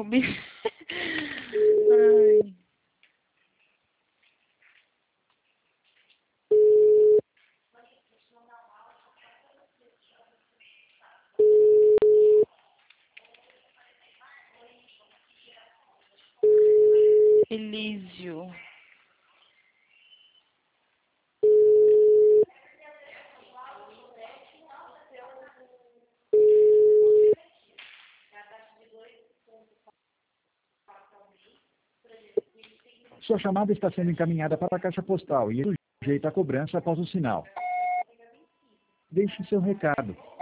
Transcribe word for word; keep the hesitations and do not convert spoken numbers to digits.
comigo. Ai. Elísio. Sua chamada está sendo encaminhada para a caixa postal e sujeita a cobrança após o sinal. Deixe seu recado.